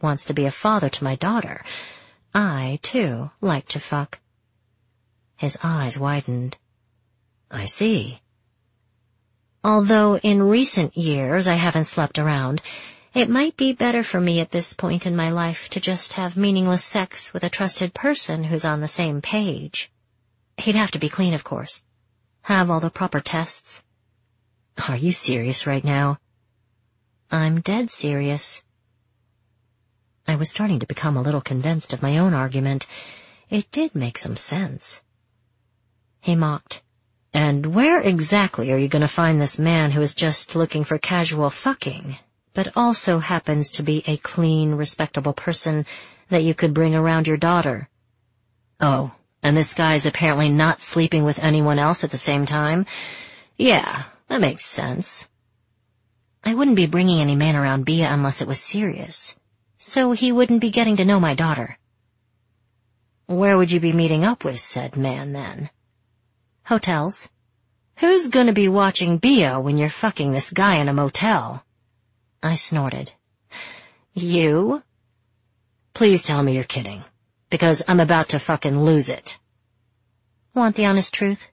wants to be a father to my daughter. I, too, like to fuck. His eyes widened. I see. Although in recent years I haven't slept around, it might be better for me at this point in my life to just have meaningless sex with a trusted person who's on the same page. He'd have to be clean, of course. Have all the proper tests. Are you serious right now? I'm dead serious. I was starting to become a little convinced of my own argument. It did make some sense. He mocked. And where exactly are you going to find this man who is just looking for casual fucking, but also happens to be a clean, respectable person that you could bring around your daughter? Oh, and this guy's apparently not sleeping with anyone else at the same time? Yeah, that makes sense. I wouldn't be bringing any man around Bia unless it was serious, so he wouldn't be getting to know my daughter. Where would you be meeting up with said man, then? Hotels. Who's gonna be watching Bia when you're fucking this guy in a motel? I snorted. You? Please tell me you're kidding, because I'm about to fucking lose it. Want the honest truth?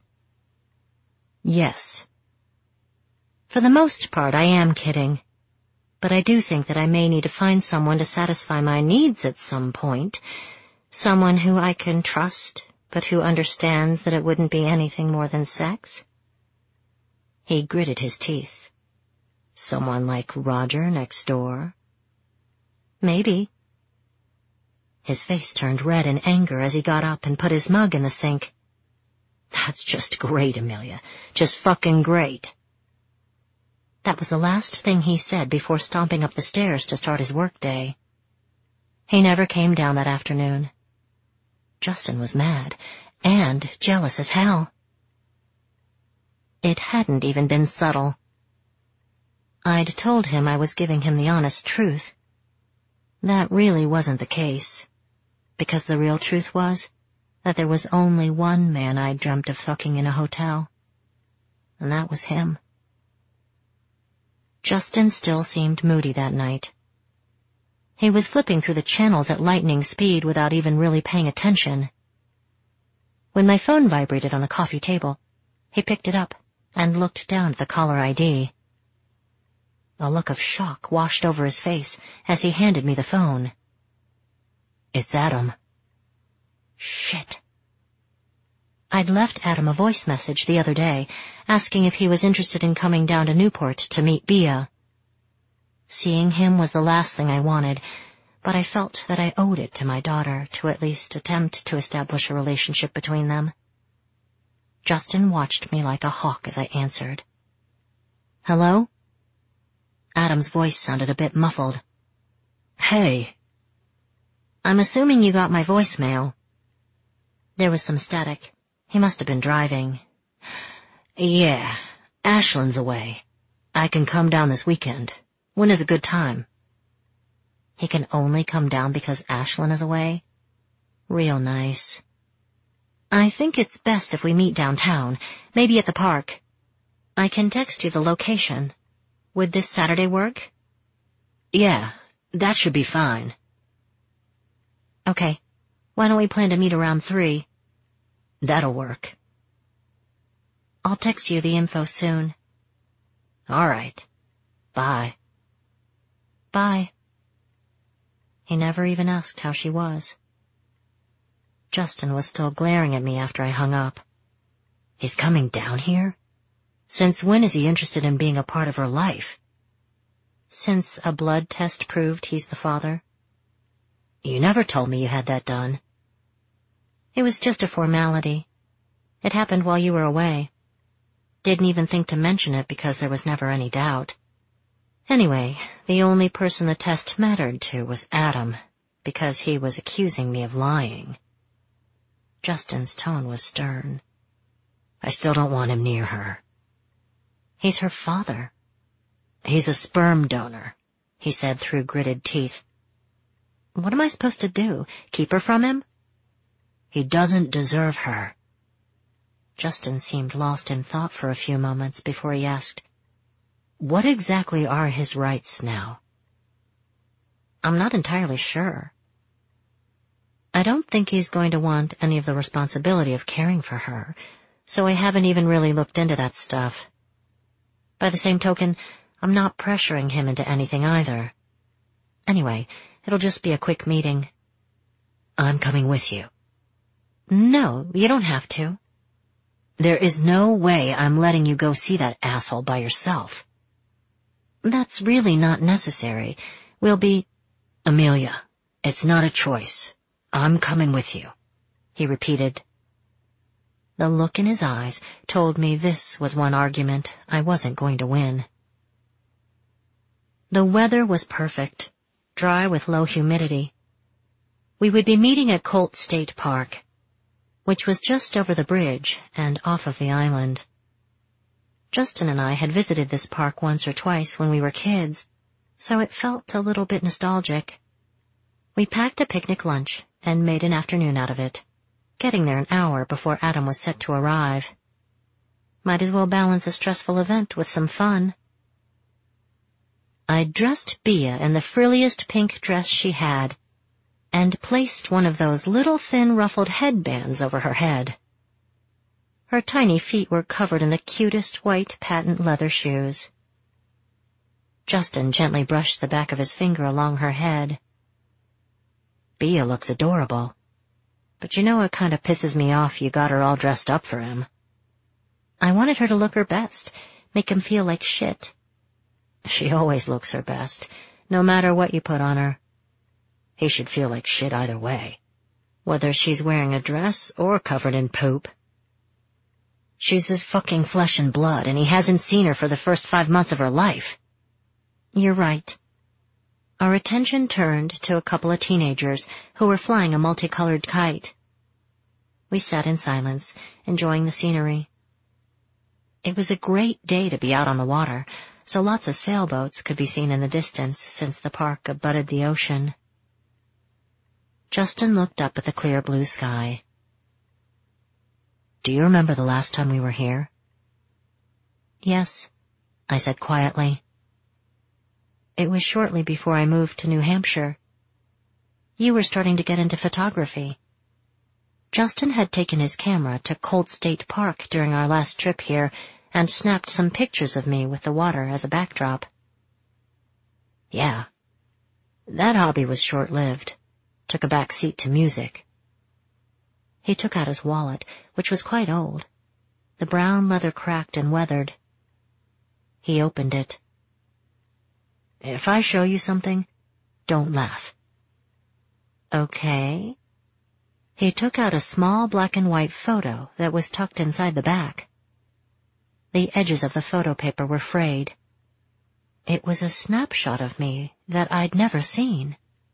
Yes. For the most part, I am kidding, but I do think that I may need to find someone to satisfy my needs at some point, someone who I can trust, but who understands that it wouldn't be anything more than sex. He gritted his teeth. Someone like Roger next door? Maybe. His face turned red in anger as he got up and put his mug in the sink. That's just great, Amelia. Just fucking great. That was the last thing he said before stomping up the stairs to start his workday. He never came down that afternoon. Justin was mad, and jealous as hell. It hadn't even been subtle. I'd told him I was giving him the honest truth. That really wasn't the case, because the real truth was that there was only one man I'd dreamt of fucking in a hotel, and that was him. Justin still seemed moody that night. He was flipping through the channels at lightning speed without even really paying attention. When my phone vibrated on the coffee table, he picked it up and looked down at the caller ID. A look of shock washed over his face as he handed me the phone. It's Adam. Shit. I'd left Adam a voice message the other day, asking if he was interested in coming down to Newport to meet Bia. Seeing him was the last thing I wanted, but I felt that I owed it to my daughter to at least attempt to establish a relationship between them. Justin watched me like a hawk as I answered. Hello? Adam's voice sounded a bit muffled. Hey. I'm assuming you got my voicemail. There was some static. He must have been driving. Yeah, Ashlyn's away. I can come down this weekend. When is a good time? He can only come down because Ashlyn is away? Real nice. I think it's best if we meet downtown, maybe at the park. I can text you the location. Would this Saturday work? Yeah, that should be fine. Okay, why don't we plan to meet around 3? That'll work. I'll text you the info soon. All right. Bye. Bye. He never even asked how she was. Justin was still glaring at me after I hung up. He's coming down here? Since when is he interested in being a part of her life? Since a blood test proved he's the father. You never told me you had that done. It was just a formality. It happened while you were away. Didn't even think to mention it because there was never any doubt. Anyway, the only person the test mattered to was Adam, because he was accusing me of lying. Justin's tone was stern. I still don't want him near her. He's her father. He's a sperm donor, he said through gritted teeth. What am I supposed to do? Keep her from him? He doesn't deserve her. Justin seemed lost in thought for a few moments before he asked, what exactly are his rights now? I'm not entirely sure. I don't think he's going to want any of the responsibility of caring for her, so I haven't even really looked into that stuff. By the same token, I'm not pressuring him into anything either. Anyway, it'll just be a quick meeting. I'm coming with you. No, you don't have to. There is no way I'm letting you go see that asshole by yourself. That's really not necessary. We'll be... Amelia, it's not a choice. I'm coming with you, he repeated. The look in his eyes told me this was one argument I wasn't going to win. The weather was perfect, dry with low humidity. We would be meeting at Colt State Park, which was just over the bridge and off of the island. Justin and I had visited this park once or twice when we were kids, so it felt a little bit nostalgic. We packed a picnic lunch and made an afternoon out of it, getting there an hour before Adam was set to arrive. Might as well balance a stressful event with some fun. I dressed Bea in the frilliest pink dress she had, and placed one of those little thin ruffled headbands over her head. Her tiny feet were covered in the cutest white patent leather shoes. Justin gently brushed the back of his finger along her head. Bea looks adorable, but you know it kind of pisses me off you got her all dressed up for him. I wanted her to look her best, make him feel like shit. She always looks her best, no matter what you put on her. He should feel like shit either way, whether she's wearing a dress or covered in poop. She's his fucking flesh and blood, and he hasn't seen her for the first 5 months of her life. You're right. Our attention turned to a couple of teenagers who were flying a multicolored kite. We sat in silence, enjoying the scenery. It was a great day to be out on the water, so lots of sailboats could be seen in the distance since the park abutted the ocean. Justin looked up at the clear blue sky. Do you remember the last time we were here? Yes, I said quietly. It was shortly before I moved to New Hampshire. You were starting to get into photography. Justin had taken his camera to Colt State Park during our last trip here and snapped some pictures of me with the water as a backdrop. Yeah. That hobby was short-lived. Took a back seat to music. He took out his wallet, which was quite old. The brown leather cracked and weathered. He opened it. If I show you something, don't laugh. Okay. He took out a small black and white photo that was tucked inside the back. The edges of the photo paper were frayed. It was a snapshot of me that I'd never seen.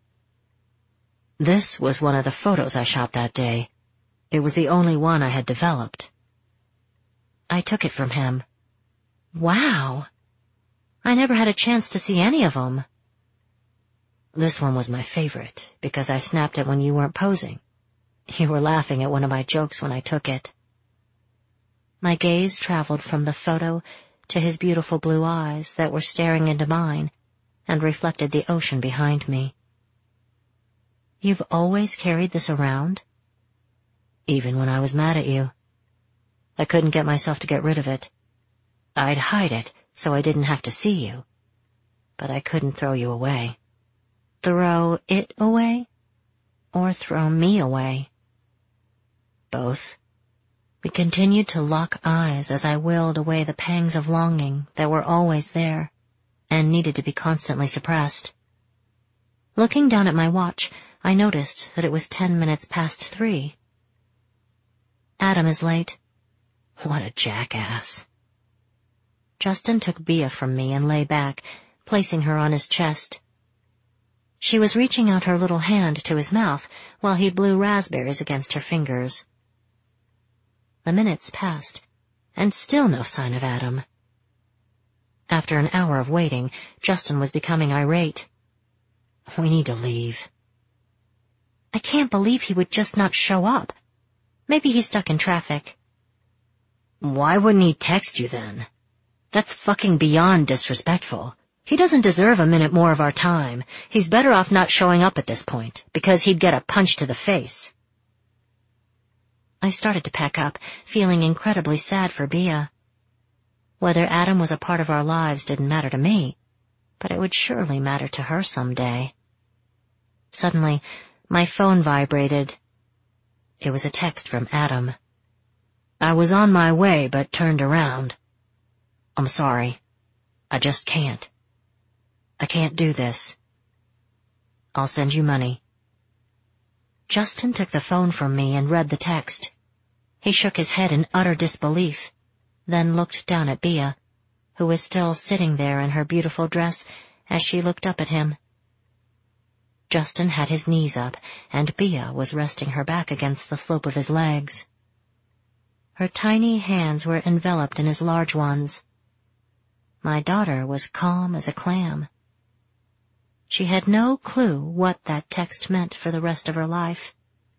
This was one of the photos I shot that day. It was the only one I had developed. I took it from him. Wow! I never had a chance to see any of them. This one was my favorite, because I snapped it when you weren't posing. You were laughing at one of my jokes when I took it. My gaze traveled from the photo to his beautiful blue eyes that were staring into mine and reflected the ocean behind me. You've always carried this around? Even when I was mad at you. I couldn't get myself to get rid of it. I'd hide it so I didn't have to see you. But I couldn't throw you away. Throw it away? Or throw me away? Both. We continued to lock eyes as I willed away the pangs of longing that were always there and needed to be constantly suppressed. Looking down at my watch, I noticed that it was 10 minutes past 3. Adam is late. What a jackass. Justin took Bea from me and lay back, placing her on his chest. She was reaching out her little hand to his mouth while he blew raspberries against her fingers. The minutes passed, and still no sign of Adam. After an hour of waiting, Justin was becoming irate. We need to leave. I can't believe he would just not show up. Maybe he's stuck in traffic. Why wouldn't he text you then? That's fucking beyond disrespectful. He doesn't deserve a minute more of our time. He's better off not showing up at this point, because he'd get a punch to the face. I started to pack up, feeling incredibly sad for Bea. Whether Adam was a part of our lives didn't matter to me, but it would surely matter to her someday. Suddenly, my phone vibrated. It was a text from Adam. I was on my way, but turned around. I'm sorry. I just can't. I can't do this. I'll send you money. Justin took the phone from me and read the text. He shook his head in utter disbelief, then looked down at Bea, who was still sitting there in her beautiful dress as she looked up at him. Justin had his knees up, and Bea was resting her back against the slope of his legs. Her tiny hands were enveloped in his large ones. My daughter was calm as a clam. She had no clue what that text meant for the rest of her life.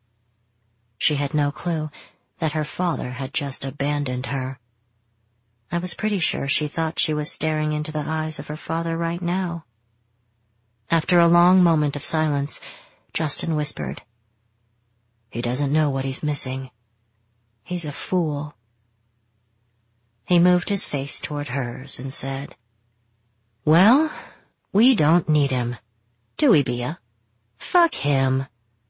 She had no clue that her father had just abandoned her. I was pretty sure she thought she was staring into the eyes of her father right now. After a long moment of silence, Justin whispered, "He doesn't know what he's missing. He's a fool." He moved his face toward hers and said, "Well, we don't need him, do we, Bea? Fuck him."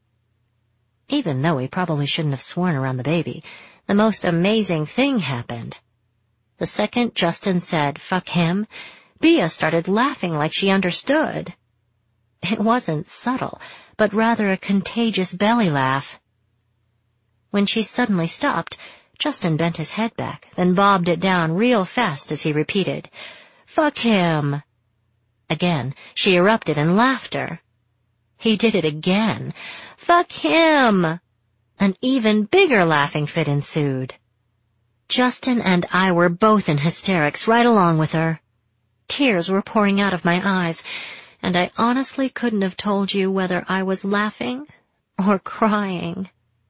Even though he probably shouldn't have sworn around the baby, the most amazing thing happened. The second Justin said, "Fuck him," Bea started laughing like she understood. It wasn't subtle, but rather a contagious belly laugh. When she suddenly stopped, Justin bent his head back, then bobbed it down real fast as he repeated, "Fuck him." Again, she erupted in laughter. He did it again. "Fuck him!" An even bigger laughing fit ensued. Justin and I were both in hysterics right along with her. Tears were pouring out of my eyes, and I honestly couldn't have told you whether I was laughing or crying.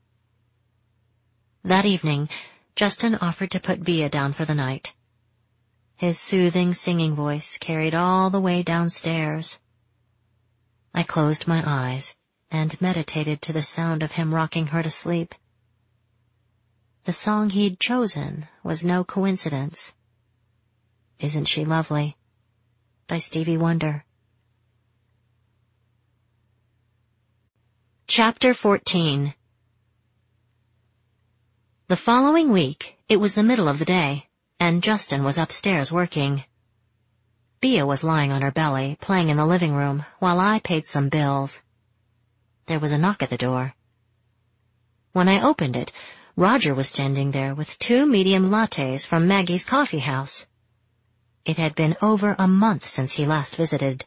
That evening, Justin offered to put Bea down for the night. His soothing singing voice carried all the way downstairs. I closed my eyes and meditated to the sound of him rocking her to sleep. The song he'd chosen was no coincidence. "Isn't She Lovely?" by Stevie Wonder. Chapter 14. The following week, it was the middle of the day, and Justin was upstairs working. Bea was lying on her belly, playing in the living room, while I paid some bills. There was a knock at the door. When I opened it, Roger was standing there with 2 medium lattes from Maggie's Coffee House. It had been over a month since he last visited.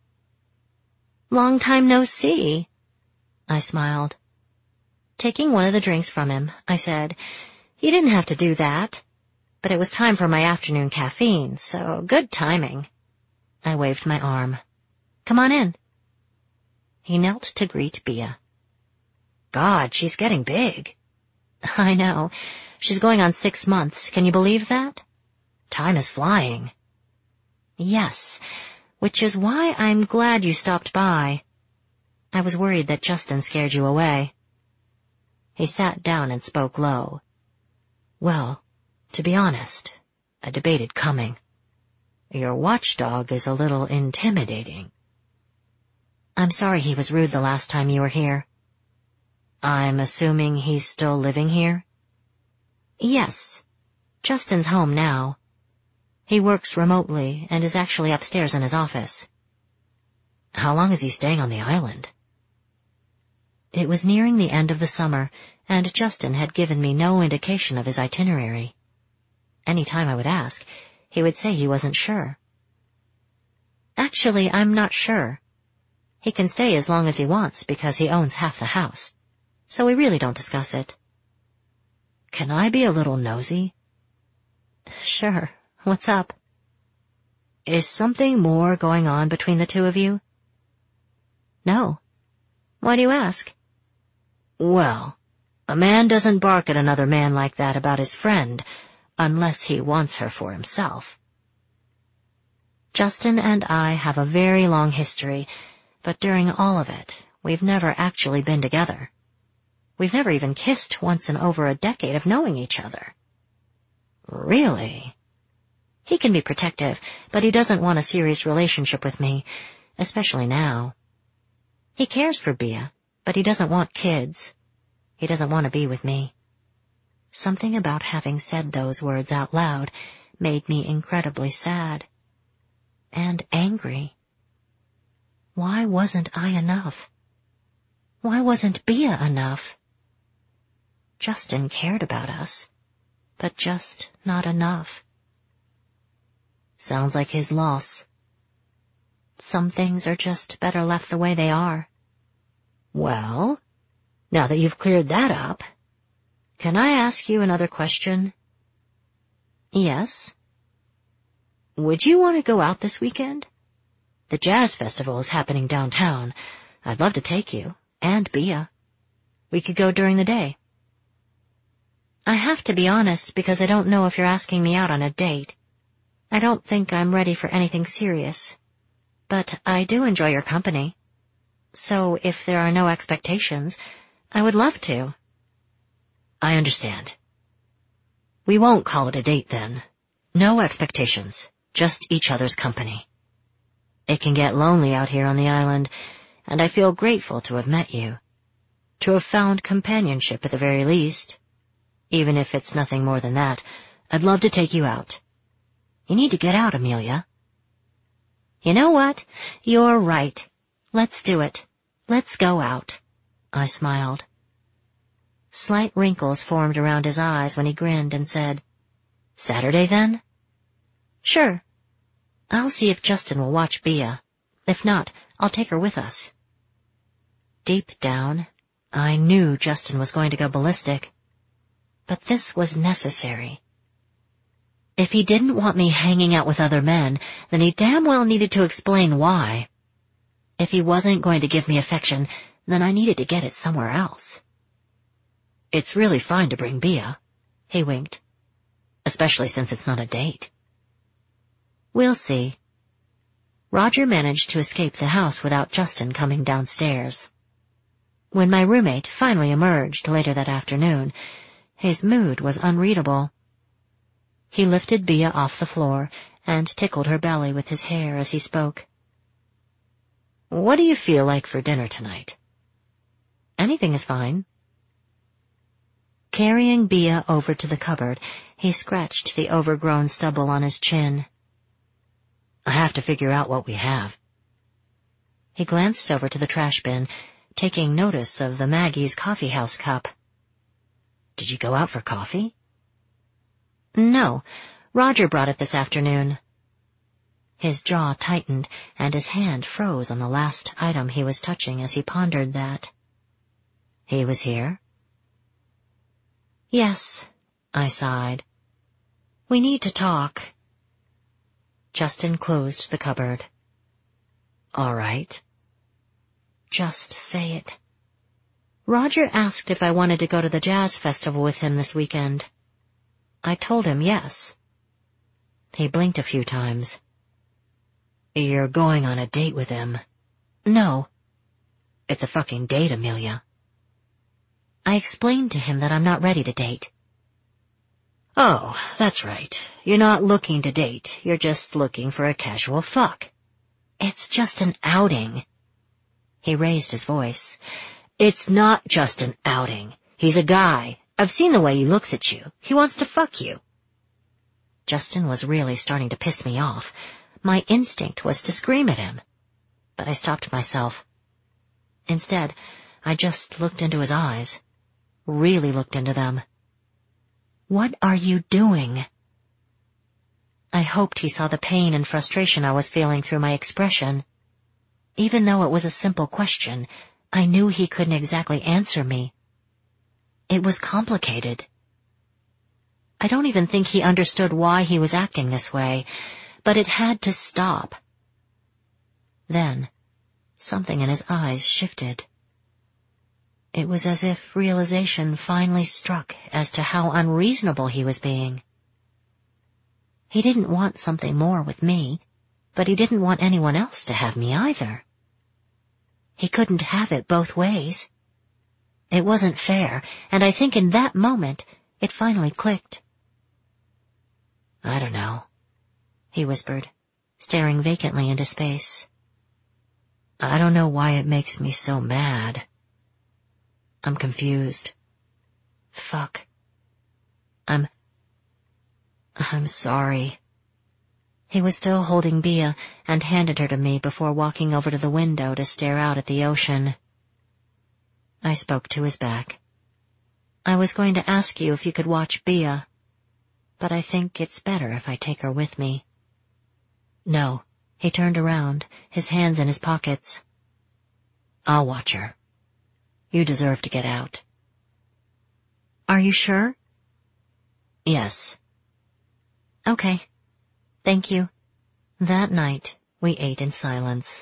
"Long time no see," I smiled. Taking one of the drinks from him, I said, "You didn't have to do that, but it was time for my afternoon caffeine, so good timing." I waved my arm. "Come on in." He knelt to greet Bea. "God, she's getting big." "I know. She's going on 6 months. Can you believe that?" "Time is flying." "Yes, which is why I'm glad you stopped by. I was worried that Justin scared you away." He sat down and spoke low. "Well, to be honest, I debated coming. Your watchdog is a little intimidating." "I'm sorry he was rude the last time you were here." "I'm assuming he's still living here?" "Yes. Justin's home now. He works remotely and is actually upstairs in his office." "How long is he staying on the island?" It was nearing the end of the summer, and Justin had given me no indication of his itinerary. Any time I would ask, he would say he wasn't sure. "Actually, I'm not sure. He can stay as long as he wants because he owns half the house, so we really don't discuss it." "Can I be a little nosy?" "Sure. What's up?" "Is something more going on between the two of you?" "No. Why do you ask?" "Well, a man doesn't bark at another man like that about his friend, unless he wants her for himself." Justin and I have a very long history, but during all of it, we've never actually been together. We've never even kissed once in over a decade of knowing each other. Really? He can be protective, but he doesn't want a serious relationship with me, especially now. He cares for Bia, but he doesn't want kids. He doesn't want to be with me. Something about having said those words out loud made me incredibly sad. And angry. Why wasn't I enough? Why wasn't Bia enough? Justin cared about us, but just not enough. Sounds like his loss. Some things are just better left the way they are. Well, now that you've cleared that up, can I ask you another question? Yes. Would you want to go out this weekend? The jazz festival is happening downtown. I'd love to take you, and Bia. We could go during the day. I have to be honest because I don't know if you're asking me out on a date. I don't think I'm ready for anything serious. But I do enjoy your company. So if there are no expectations, I would love to. I understand. We won't call it a date then. No expectations, just each other's company. It can get lonely out here on the island, and I feel grateful to have met you. To have found companionship at the very least. Even if it's nothing more than that, I'd love to take you out. You need to get out, Amelia. You know what? You're right. Let's do it. Let's go out. I smiled. Slight wrinkles formed around his eyes when he grinned and said, Saturday then? Sure. I'll see if Justin will watch Bia. If not, I'll take her with us. Deep down, I knew Justin was going to go ballistic. But this was necessary. If he didn't want me hanging out with other men, then he damn well needed to explain why. If he wasn't going to give me affection, then I needed to get it somewhere else. It's really fine to bring Bia, he winked. Especially since it's not a date. We'll see. Roger managed to escape the house without Justin coming downstairs. When my roommate finally emerged later that afternoon, his mood was unreadable. He lifted Bia off the floor and tickled her belly with his hair as he spoke. What do you feel like for dinner tonight? Anything is fine. Carrying Bia over to the cupboard, he scratched the overgrown stubble on his chin. I have to figure out what we have. He glanced over to the trash bin, taking notice of the Maggie's coffee house cup. Did you go out for coffee? No, Roger brought it this afternoon. His jaw tightened, and his hand froze on the last item he was touching as he pondered that. He was here? Yes, I sighed. We need to talk. Justin closed the cupboard. All right. Just say it. Roger asked if I wanted to go to the jazz festival with him this weekend. I told him yes. He blinked a few times. You're going on a date with him. No. It's a fucking date, Amelia. I explained to him that I'm not ready to date. Oh, that's right. You're not looking to date. You're just looking for a casual fuck. It's just an outing. He raised his voice. It's not just an outing. He's a guy. I've seen the way he looks at you. He wants to fuck you. Justin was really starting to piss me off. My instinct was to scream at him. But I stopped myself. Instead, I just looked into his eyes. Really looked into them. What are you doing? I hoped he saw the pain and frustration I was feeling through my expression. Even though it was a simple question, I knew he couldn't exactly answer me. It was complicated. I don't even think he understood why he was acting this way, but it had to stop. Then, something in his eyes shifted. It was as if realization finally struck as to how unreasonable he was being. He didn't want something more with me. but he didn't want anyone else to have me either. He couldn't have it both ways. It wasn't fair, and I think in that moment it finally clicked. "I don't know," he whispered, staring vacantly into space. "I don't know why it makes me so mad. I'm confused. Fuck. I'm sorry." He was still holding Bea and handed her to me before walking over to the window to stare out at the ocean. I spoke to his back. "I was going to ask you if you could watch Bea, but I think it's better if I take her with me." "No." He turned around, his hands in his pockets. "I'll watch her. You deserve to get out." "Are you sure?" "Yes." "Okay. Thank you." That night, we ate in silence.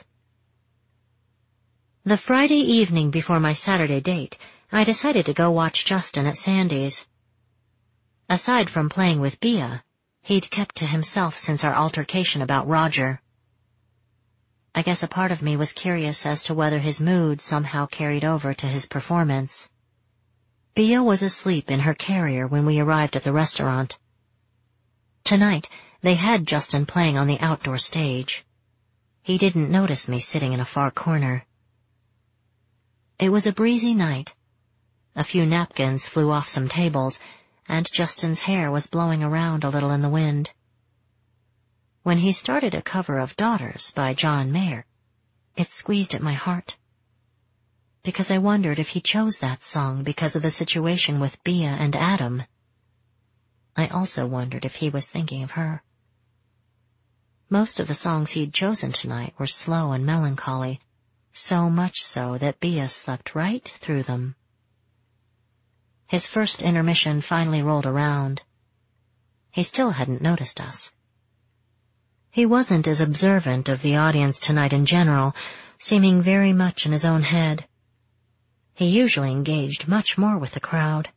The Friday evening before my Saturday date, I decided to go watch Justin at Sandy's. Aside from playing with Bea, he'd kept to himself since our altercation about Roger. I guess a part of me was curious as to whether his mood somehow carried over to his performance. Bea was asleep in her carrier when we arrived at the restaurant. Tonight, they had Justin playing on the outdoor stage. He didn't notice me sitting in a far corner. It was a breezy night. A few napkins flew off some tables, and Justin's hair was blowing around a little in the wind. When he started a cover of Daughters by John Mayer, it squeezed at my heart. Because I wondered if he chose that song because of the situation with Bea and Adam. I also wondered if he was thinking of her. Most of the songs he'd chosen tonight were slow and melancholy, so much so that Bea slept right through them. His first intermission finally rolled around. He still hadn't noticed us. He wasn't as observant of the audience tonight in general, seeming very much in his own head. He usually engaged much more with the crowd.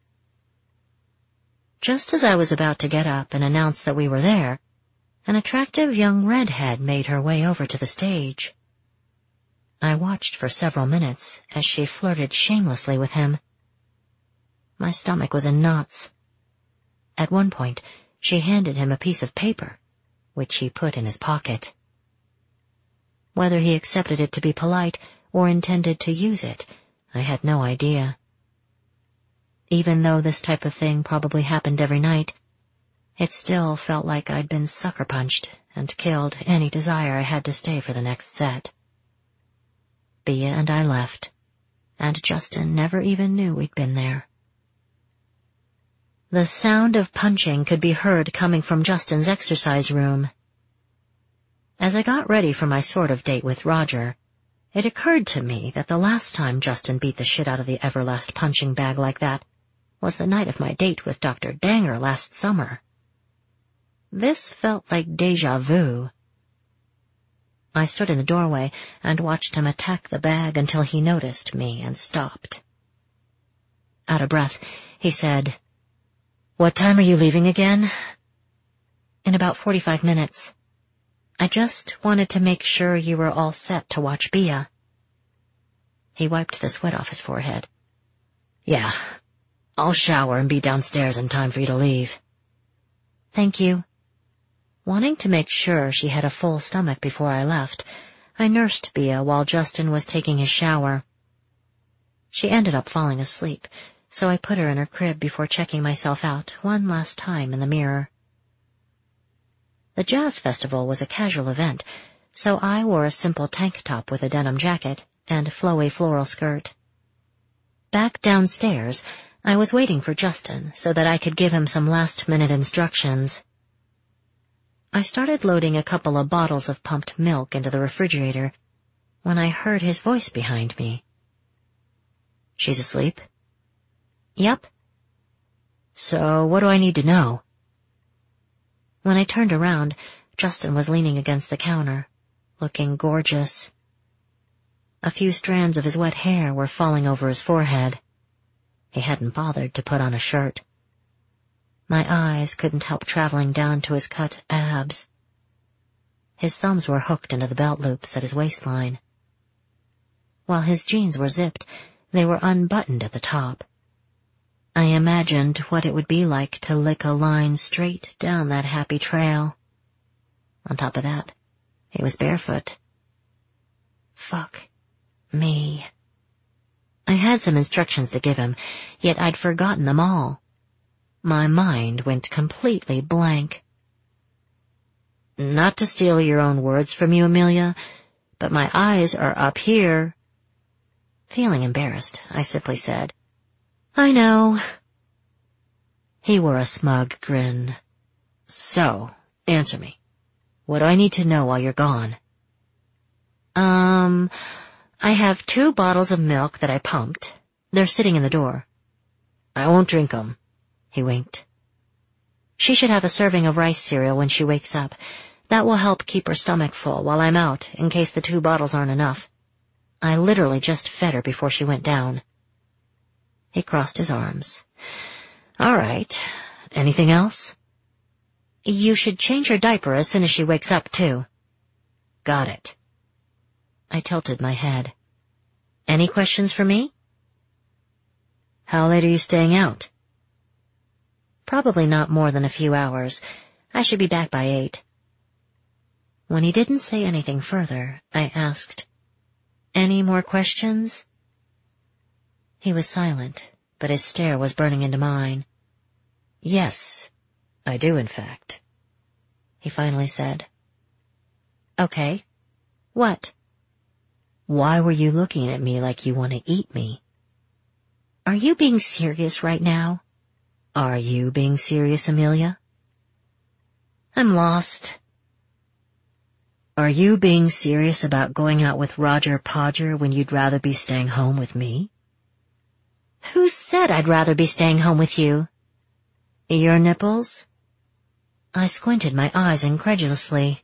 Just as I was about to get up and announce that we were there, an attractive young redhead made her way over to the stage. I watched for several minutes as she flirted shamelessly with him. My stomach was in knots. At one point, she handed him a piece of paper, which he put in his pocket. Whether he accepted it to be polite or intended to use it, I had no idea. Even though this type of thing probably happened every night, it still felt like I'd been sucker-punched and killed any desire I had to stay for the next set. Bea and I left, and Justin never even knew we'd been there. The sound of punching could be heard coming from Justin's exercise room. As I got ready for my sort of date with Roger, it occurred to me that the last time Justin beat the shit out of the Everlast punching bag like that was the night of my date with Dr. Danger last summer. This felt like déjà vu. I stood in the doorway and watched him attack the bag until he noticed me and stopped. Out of breath, he said, "What time are you leaving again?" "In about 45 minutes. I just wanted to make sure you were all set to watch Bea." He wiped the sweat off his forehead. "Yeah, I'll shower and be downstairs in time for you to leave." "Thank you." Wanting to make sure she had a full stomach before I left, I nursed Bea while Justin was taking his shower. She ended up falling asleep, so I put her in her crib before checking myself out one last time in the mirror. The jazz festival was a casual event, so I wore a simple tank top with a denim jacket and flowy floral skirt. Back downstairs, I was waiting for Justin so that I could give him some last-minute instructions. I started loading a couple of bottles of pumped milk into the refrigerator when I heard his voice behind me. "She's asleep?" "Yep." "So what do I need to know?" When I turned around, Justin was leaning against the counter, looking gorgeous. A few strands of his wet hair were falling over his forehead. He hadn't bothered to put on a shirt. My eyes couldn't help traveling down to his cut abs. His thumbs were hooked into the belt loops at his waistline. While his jeans were zipped, they were unbuttoned at the top. I imagined what it would be like to lick a line straight down that happy trail. On top of that, he was barefoot. Fuck me. I had some instructions to give him, yet I'd forgotten them all. My mind went completely blank. Not to steal your own words from you, Amelia, but my eyes are up here. Feeling embarrassed, I simply said, I know. He wore a smug grin. So, answer me. What do I need to know while you're gone? I have 2 bottles of milk that I pumped. They're sitting in the door. I won't drink 'em. He winked. She should have a serving of rice cereal when she wakes up. That will help keep her stomach full while I'm out, in case the 2 bottles aren't enough. I literally just fed her before she went down. He crossed his arms. All right. Anything else? You should change her diaper as soon as she wakes up, too. Got it. I tilted my head. Any questions for me? How late are you staying out? Probably not more than a few hours. I should be back by 8. When he didn't say anything further, I asked, Any more questions? He was silent, but his stare was burning into mine. Yes, I do, in fact. He finally said. Okay. What? Why were you looking at me like you want to eat me? Are you being serious right now? Are you being serious, Amelia? I'm lost. Are you being serious about going out with Roger Podger when you'd rather be staying home with me? Who said I'd rather be staying home with you? Your nipples? I squinted my eyes incredulously.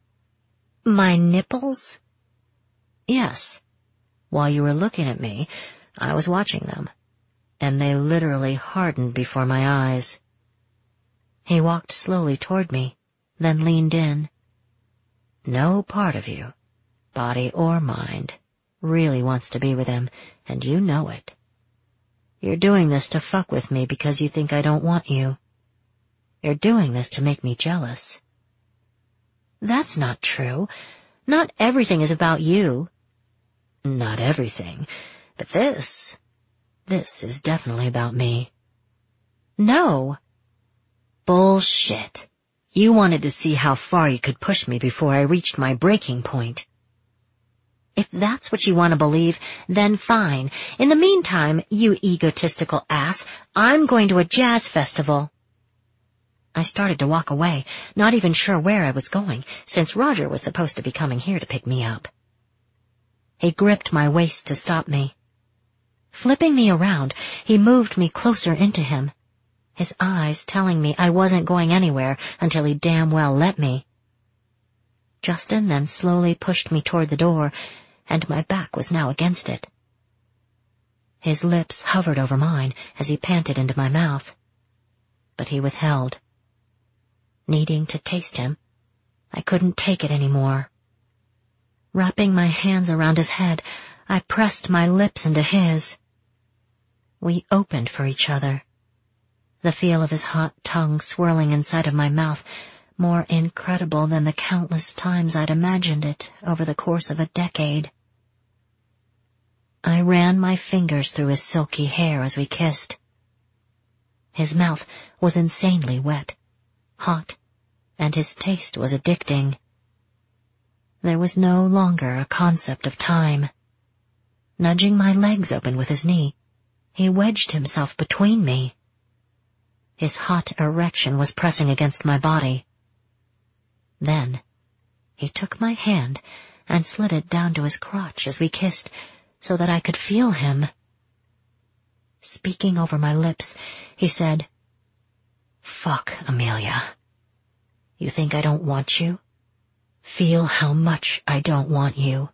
My nipples? Yes. While you were looking at me, I was watching them, and they literally hardened before my eyes. He walked slowly toward me, then leaned in. No part of you, body or mind, really wants to be with him, and you know it. You're doing this to fuck with me because you think I don't want you. You're doing this to make me jealous. That's not true. Not everything is about you. Not everything, but this is definitely about me. No. Bullshit. You wanted to see how far you could push me before I reached my breaking point. If that's what you want to believe, then fine. In the meantime, you egotistical ass, I'm going to a jazz festival. I started to walk away, not even sure where I was going, since Roger was supposed to be coming here to pick me up. He gripped my waist to stop me. Flipping me around, he moved me closer into him, his eyes telling me I wasn't going anywhere until he damn well let me. Justin then slowly pushed me toward the door, and my back was now against it. His lips hovered over mine as he panted into my mouth, but he withheld. Needing to taste him, I couldn't take it anymore. Wrapping my hands around his head, I pressed my lips into his. We opened for each other. The feel of his hot tongue swirling inside of my mouth, more incredible than the countless times I'd imagined it over the course of a decade. I ran my fingers through his silky hair as we kissed. His mouth was insanely wet, hot, and his taste was addicting. There was no longer a concept of time. Nudging my legs open with his knee, he wedged himself between me. His hot erection was pressing against my body. Then, he took my hand and slid it down to his crotch as we kissed, so that I could feel him. Speaking over my lips, he said, "Fuck, Amelia. You think I don't want you? Feel how much I don't want you."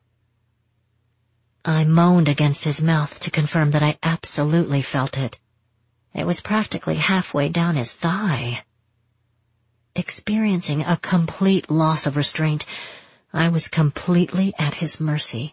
I moaned against his mouth to confirm that I absolutely felt it. It was practically halfway down his thigh. experiencing a complete loss of restraint. I was completely at his mercy.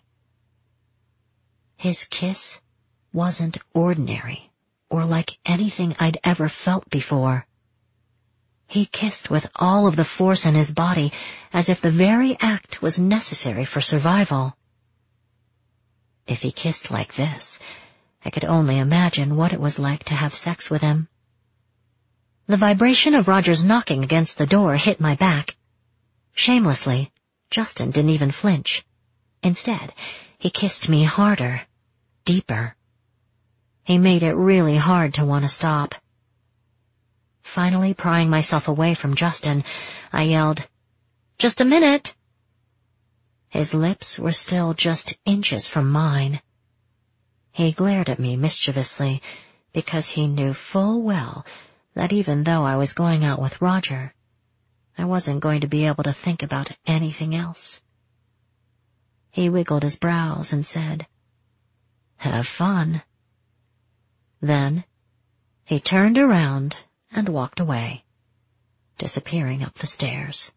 His kiss wasn't ordinary or like anything I'd ever felt before. He kissed with all of the force in his body, as if the very act was necessary for survival. If he kissed like this, I could only imagine what it was like to have sex with him. The vibration of Roger's knocking against the door hit my back. Shamelessly, Justin didn't even flinch. Instead, he kissed me harder, deeper. He made it really hard to want to stop. Finally prying myself away from Justin, I yelled, "Just a minute!" His lips were still just inches from mine. He glared at me mischievously because he knew full well that even though I was going out with Roger, I wasn't going to be able to think about anything else. He wiggled his brows and said, "Have fun." Then he turned around and walked away, disappearing up the stairs.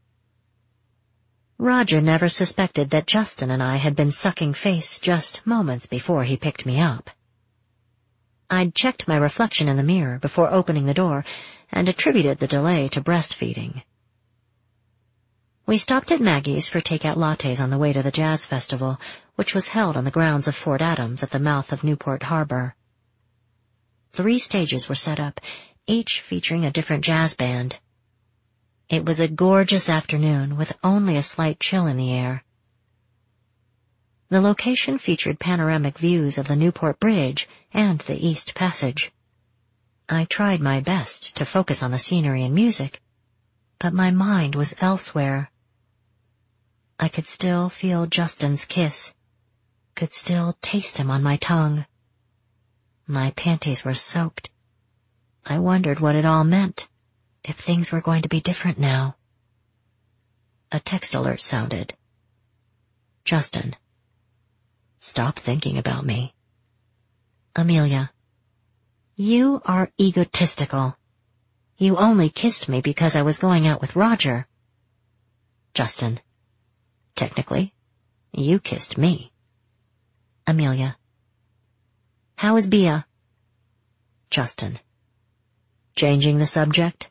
Roger never suspected that Justin and I had been sucking face just moments before he picked me up. I'd checked my reflection in the mirror before opening the door and attributed the delay to breastfeeding. We stopped at Maggie's for takeout lattes on the way to the jazz festival, which was held on the grounds of Fort Adams at the mouth of Newport Harbor. 3 stages were set up, each featuring a different jazz band. It was a gorgeous afternoon with only a slight chill in the air. The location featured panoramic views of the Newport Bridge and the East Passage. I tried my best to focus on the scenery and music, but my mind was elsewhere. I could still feel Justin's kiss, could still taste him on my tongue. My panties were soaked. I wondered what it all meant, if things were going to be different now. A text alert sounded. Justin, stop thinking about me. Amelia, you are egotistical. You only kissed me because I was going out with Roger. Justin, technically, you kissed me. Amelia, how is Bea? Justin, changing the subject?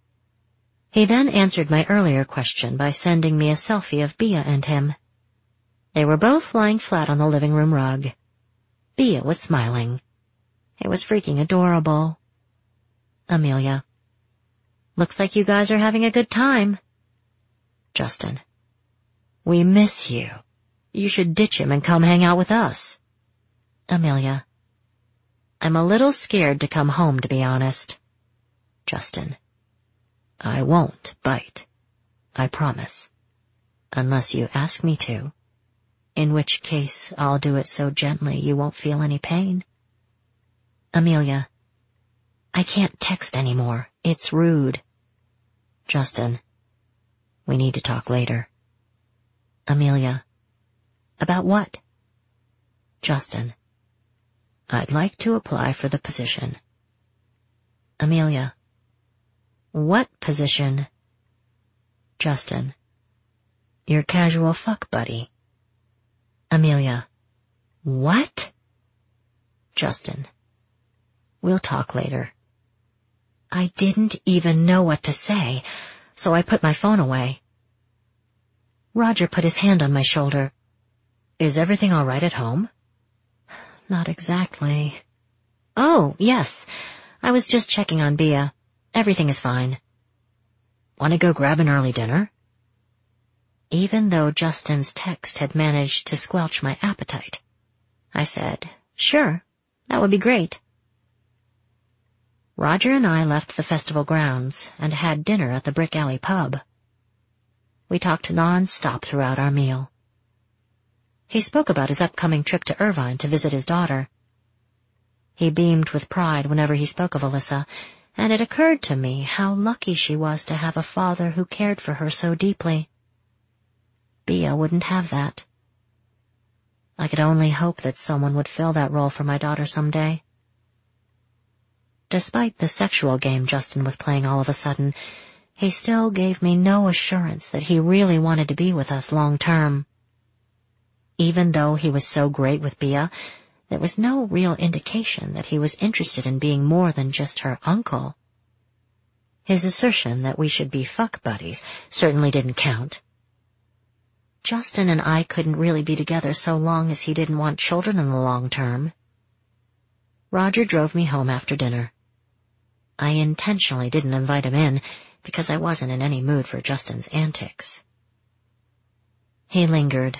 He then answered my earlier question by sending me a selfie of Bea and him. They were both lying flat on the living room rug. Bea was smiling. It was freaking adorable. Amelia, looks like you guys are having a good time. Justin, we miss you. You should ditch him and come hang out with us. Amelia, I'm a little scared to come home, to be honest. Justin, I won't bite. I promise. Unless you ask me to. In which case, I'll do it so gently you won't feel any pain. Amelia, I can't text anymore. It's rude. Justin, we need to talk later. Amelia, about what? Justin, I'd like to apply for the position. Amelia, what position? Justin, your casual fuck buddy. Amelia, what? Justin, we'll talk later. I didn't even know what to say, so I put my phone away. Roger put his hand on my shoulder. Is everything all right at home? Not exactly. Oh, yes. I was just checking on Bea. Everything is fine. Want to go grab an early dinner? Even though Justin's text had managed to squelch my appetite, I said, sure, that would be great. Roger and I left the festival grounds and had dinner at the Brick Alley pub. We talked non-stop throughout our meal. He spoke about his upcoming trip to Irvine to visit his daughter. He beamed with pride whenever he spoke of Alyssa, and it occurred to me how lucky she was to have a father who cared for her so deeply. Bea wouldn't have that. I could only hope that someone would fill that role for my daughter someday. Despite the sexual game Justin was playing all of a sudden, he still gave me no assurance that he really wanted to be with us long term. Even though he was so great with Bea, there was no real indication that he was interested in being more than just her uncle. His assertion that we should be fuck buddies certainly didn't count. Justin and I couldn't really be together so long as he didn't want children in the long term. Roger drove me home after dinner. I intentionally didn't invite him in because I wasn't in any mood for Justin's antics. He lingered.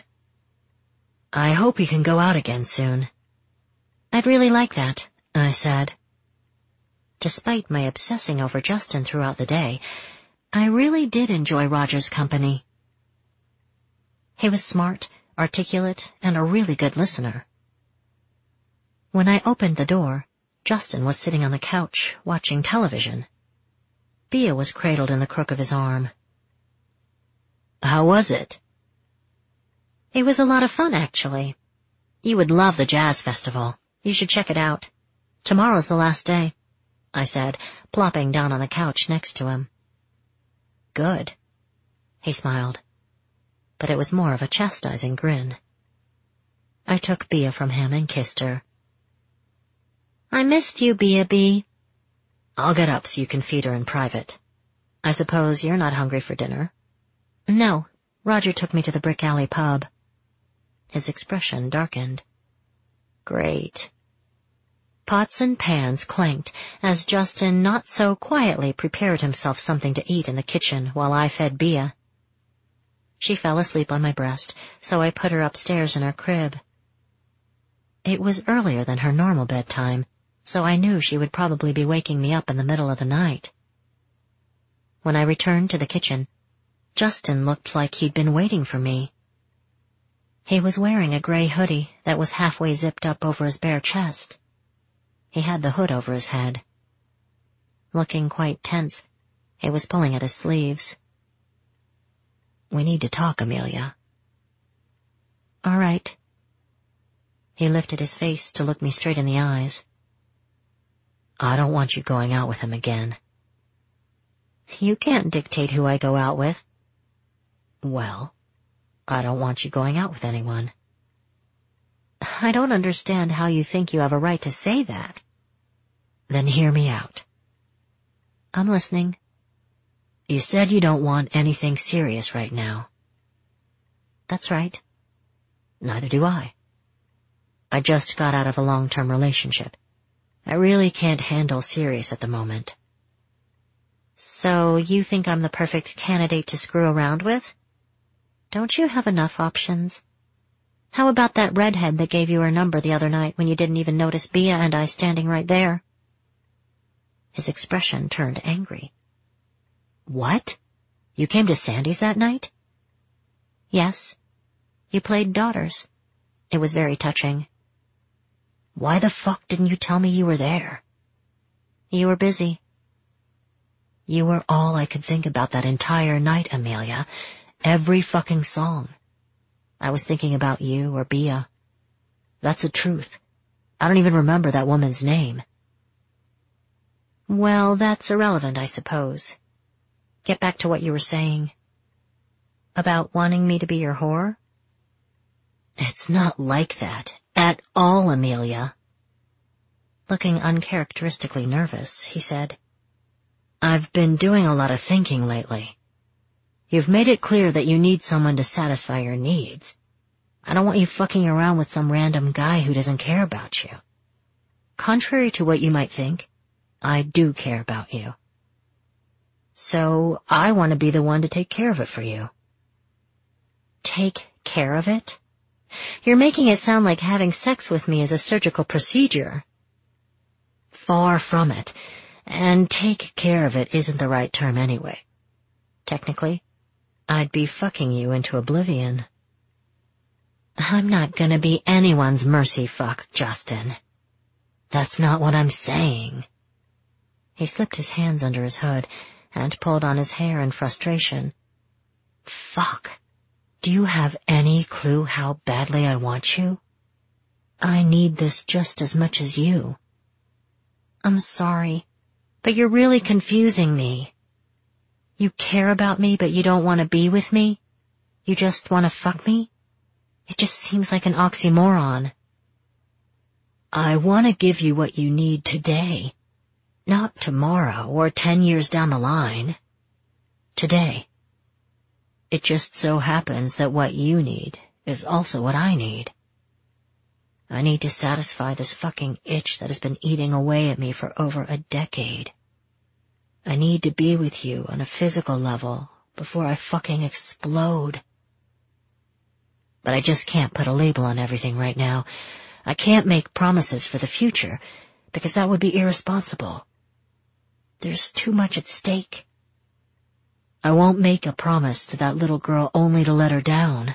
"I hope you can go out again soon." "I'd really like that," I said. Despite my obsessing over Justin throughout the day, I really did enjoy Roger's company. He was smart, articulate, and a really good listener. When I opened the door, Justin was sitting on the couch, watching television. Bea was cradled in the crook of his arm. "How was it?" "It was a lot of fun, actually. You would love the jazz festival. You should check it out. Tomorrow's the last day," I said, plopping down on the couch next to him. "Good." He smiled, but it was more of a chastising grin. I took Bea from him and kissed her. "I missed you, Bea. "I'll get up so you can feed her in private. I suppose you're not hungry for dinner?" "No, Roger took me to the Brick Alley pub." His expression darkened. "Great." Pots and pans clanked as Justin not so quietly prepared himself something to eat in the kitchen while I fed Bea. She fell asleep on my breast, so I put her upstairs in her crib. It was earlier than her normal bedtime, so I knew she would probably be waking me up in the middle of the night. When I returned to the kitchen, Justin looked like he'd been waiting for me. He was wearing a gray hoodie that was halfway zipped up over his bare chest. He had the hood over his head. Looking quite tense, he was pulling at his sleeves. "We need to talk, Amelia." "All right." He lifted his face to look me straight in the eyes. "I don't want you going out with him again." "You can't dictate who I go out with." "Well, I don't want you going out with anyone." "I don't understand how you think you have a right to say that." "Then hear me out." "I'm listening." "You said you don't want anything serious right now." "That's right." "Neither do I. I just got out of a long-term relationship. I really can't handle serious at the moment." "So you think I'm the perfect candidate to screw around with? Don't you have enough options? How about that redhead that gave you her number the other night when you didn't even notice Bea and I standing right there?" His expression turned angry. "What? You came to Sandy's that night?" "Yes. You played daughters. It was very touching." "Why the fuck didn't you tell me you were there?" "You were busy." "You were all I could think about that entire night, Amelia. Every fucking song. I was thinking about you or Bea. That's the truth. I don't even remember that woman's name." "Well, that's irrelevant, I suppose. Get back to what you were saying. About wanting me to be your whore?" "It's not like that. At all, Amelia." Looking uncharacteristically nervous, he said, "I've been doing a lot of thinking lately. You've made it clear that you need someone to satisfy your needs. I don't want you fucking around with some random guy who doesn't care about you. Contrary to what you might think, I do care about you. So I want to be the one to take care of it for you." "Take care of it? You're making it sound like having sex with me is a surgical procedure." "Far from it. And take care of it isn't the right term anyway. Technically, I'd be fucking you into oblivion." "I'm not gonna be anyone's mercy fuck, Justin." "That's not what I'm saying." He slipped his hands under his hood and pulled on his hair in frustration. "Fuck. Do you have any clue how badly I want you? I need this just as much as you." "I'm sorry, but you're really confusing me." You care about me, but you don't want to be with me? You just want to fuck me? It just seems like an oxymoron. I want to give you what you need today. Not tomorrow or 10 years down the line. Today. It just so happens that what you need is also what I need. I need to satisfy this fucking itch that has been eating away at me for over a decade. I need to be with you on a physical level before I fucking explode. But I just can't put a label on everything right now. I can't make promises for the future, because that would be irresponsible. There's too much at stake. I won't make a promise to that little girl only to let her down.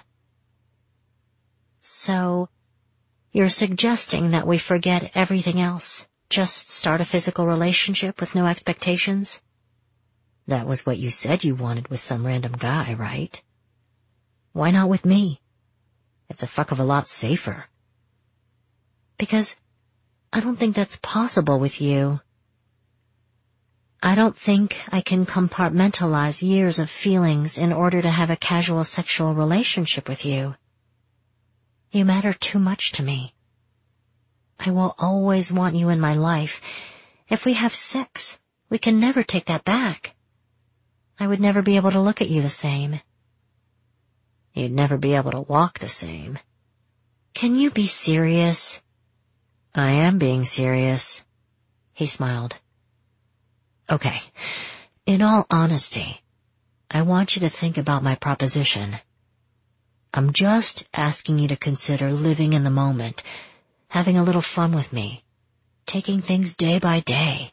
So, you're suggesting that we forget everything else, just start a physical relationship with no expectations? That was what you said you wanted with some random guy, right? Why not with me? It's a fuck of a lot safer. Because I don't think that's possible with you. I don't think I can compartmentalize years of feelings in order to have a casual sexual relationship with you. You matter too much to me. I will always want you in my life. If we have sex, we can never take that back. I would never be able to look at you the same. You'd never be able to walk the same. Can you be serious? I am being serious. He smiled. Okay, in all honesty, I want you to think about my proposition. I'm just asking you to consider living in the moment, having a little fun with me, taking things day by day.